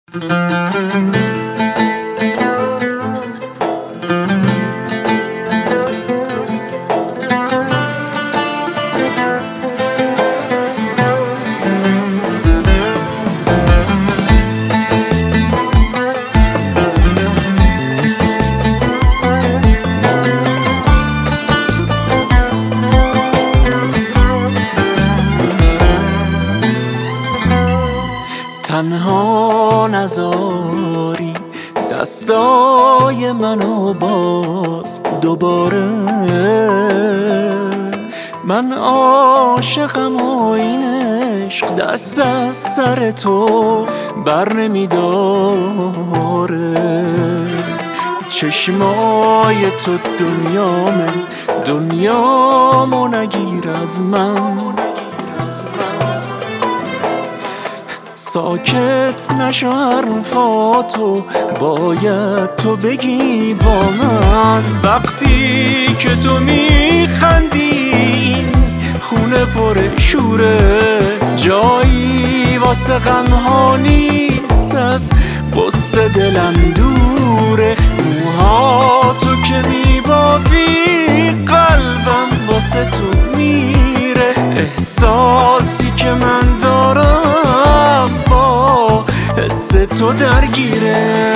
تنها نذاری دستای منو باز دوباره، من عاشقم و این عشق دست از سر تو بر نمیداره. چشمای تو دنیامو نگیر از من، ساکت نشو حرفاتو باید تو بگی با من. وقتی که تو میخندی خونه پر شوره، جایی واسه غمها نیست پس قصه دلم دوره. موهاتو که میبافی قلبم واسه تو میره، احساسی که من دارم با حس تو درگیره.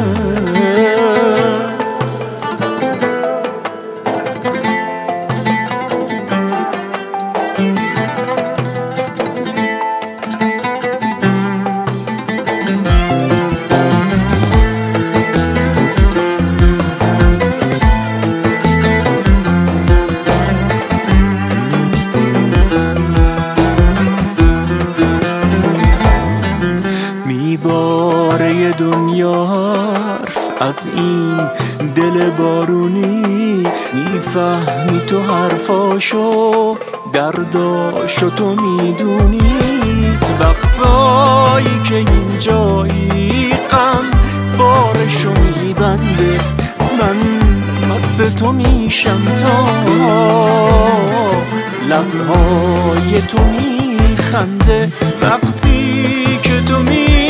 میباره دنیا حرف از این دل بارونی، میفهمی تو حرفاشو درداشو تو میدونی. وقتایی که اینجایی غم بارشو میبنده، من مست تو میشم تا لبهای تو میخنده. وقتی که تو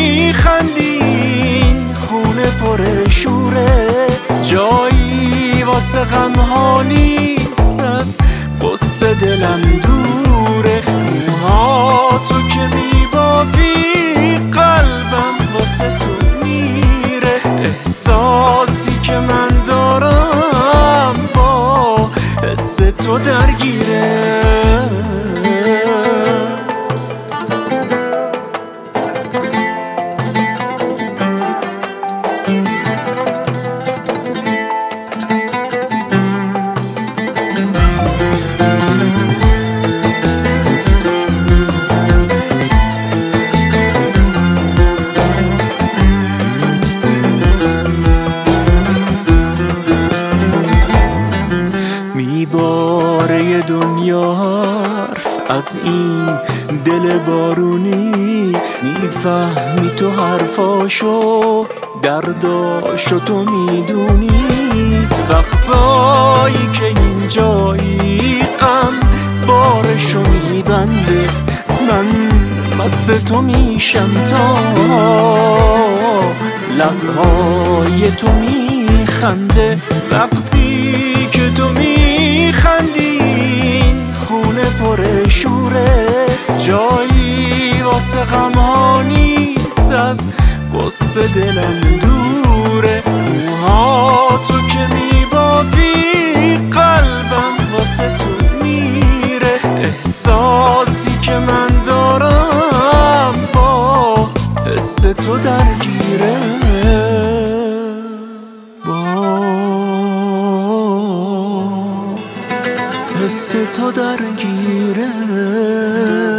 میخندی خونه پر شوره، جایی واسه غمها نیست پس قصه دلم دوره. موهاتو که میبافی قلبم واسه تو میره، احساسی که من دارم با حس تو درگیره. میباره دنیا حرف از این دل بارونی، میفهمی تو حرفاشو درداشو تو میدونی. وقتایی که اینجایی غم بارشو میبنده، من مست تو میشم تا لبهای تو میخنده. وقتی که تو میخندی خونه پر شوره، جایی واسه غمها نیست از قصه دلم دوره. موهاتو که میبافی قلبم واسه تو میره، احساسی که من دارم با حس تو درگیره. حس تو درگیره.